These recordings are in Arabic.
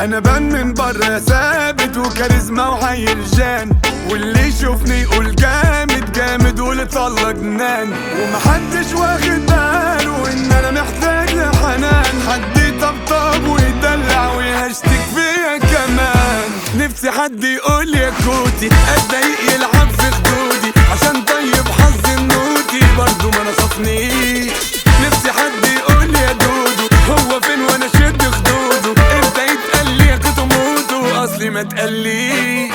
انا بان من بره ثابت وكاريزما وحي رجال، واللي يشوفني يقول جامد جامد واللي طلع جنان، ومحدش واخد باله ان انا محتاج لحنان، حد يطبطب ويدلع ويهشتك فيا كمان. نفسي حد يقول يا كوتي اتضايق يلعب في خدودي، عشان طيب حظ النوتي برضو ما نصفنيش. نفسي حد يقول يا دودو هو فين وانا شد خدوده، امتى يتقال لي يا كنتو موتو اصلي ما تقليش.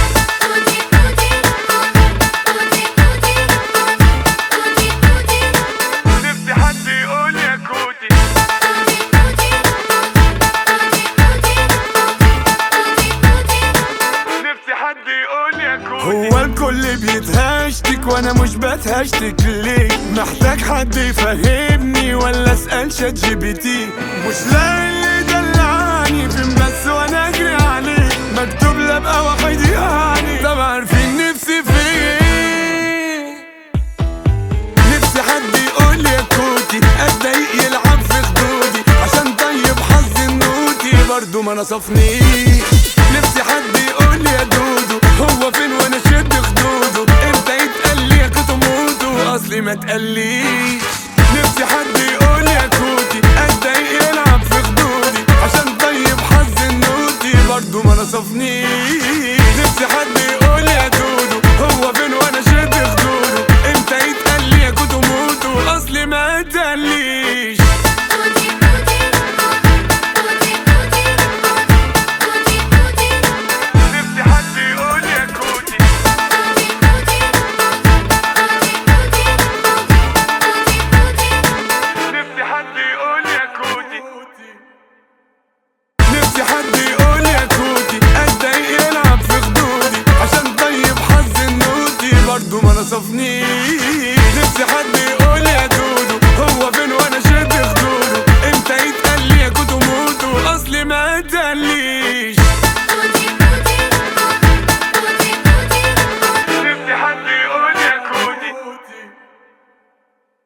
نفسي حد يقول يا كوتي، نفسي حد يقول يا كوتي. هو الكل بيتهشتك وانا مش بتهشتك ليه؟ محتاج حد يفهمني ولا اسأل شات جي بي تي؟ مش لاقي اللي يدلعني فين بس وانا اجري عليه، مكتوب لا ابقى واحد يعني. طب عارفين نفسي في ايه؟ نفسي حد يقول يا كوتي اتضايق يلعب في خدودي، عشان طيب حظ النوتي برضو ما نصفنيش. نفسي حد يقول يا دودو هو فين وانا شد خدوده، امتى يتقال لي يا كنتو موتو اصلي ما تقليش. نفسي حد يقول يا كوتي اتضايق يلعب في خدودي، عشان طيب حظ النوتي برضو ما نصفنيش. نفسي حد يقول يا دودو هو فين وانا شد خدوده، امتى يتقال لي يا كنتو موتو اصلي ما تقليش. نفسي حد يقول يا كوتي اتضايق يلعب في خدودي، عشان طيب حظ النوتي برضو ما نصفنيش. نفسي حد يقول يا دودو هو فين وانا شد خدوده، امتى يتقال لي يا كنتو موتو اصلي ما تقليش.